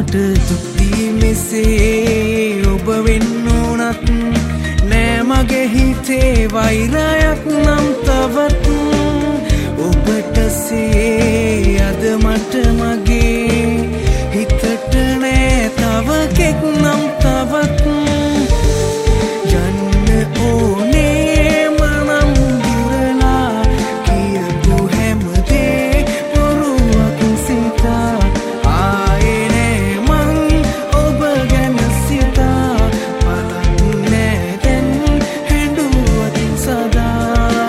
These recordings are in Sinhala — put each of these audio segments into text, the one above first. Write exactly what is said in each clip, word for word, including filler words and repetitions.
මට දුක්ති මෙසේ ඔබ වෙන්න උනත් නෑ මගේ හිතේ වෛරයක් නම් තවත් ඔබට සේ අද මට මගේ හිතට නෑ තව කෙක් නම් තවත් යන්න ඕනේ මනම් දුරලා කියපු හැමදේ බොරුවක් සිතා ආයේ නෑ මං ඔබ ගැන සිතා පලක් නෑ දැන් හැඬුවතින් සදා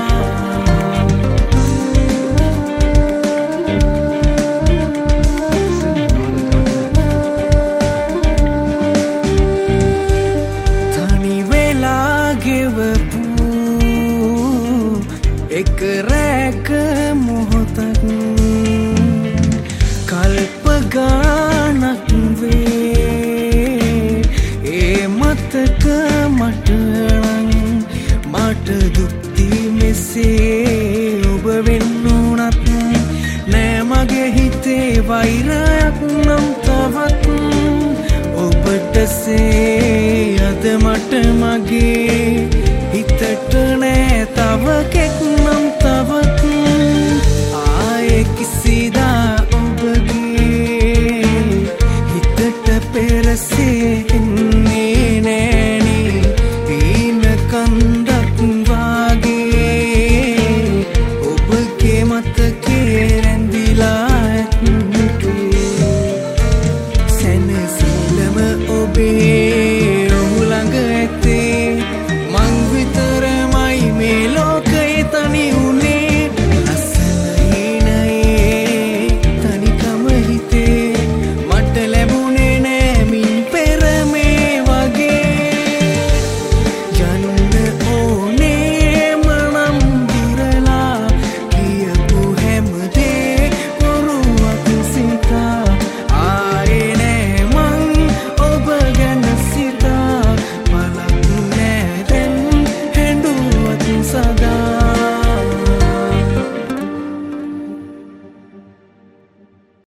තනි වෙලා ගෙවපු එක රැක මොහොතක් කල්ප ගානක් වේ ඒ මතක මට නම් මට දුක්ති මෙසේ ඔබ වෙන්න උනත් නෑ මගේ හිතේ වෛරයක් නම් තවත් ඔබට සේ අද මට මගේ